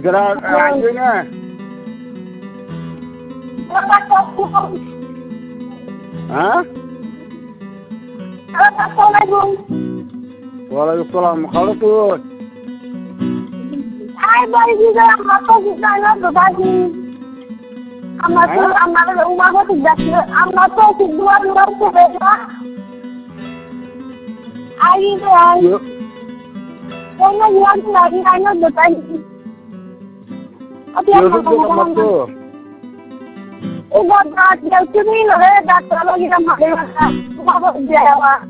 Segera aja na. Hah? Assalamualaikum. Waalaikumsalam. Kalau tuh. Hai balik juga apa kita nggak berbagi. Amat tuh amat rumah gua tidak amat tuh dua sepeda. Ayo tuh. Kayaknya bilang lagi hanya berbagi. Tapi apa kamu tuh? Udah dah, jadi loh, dah kalau kita makan, apa dia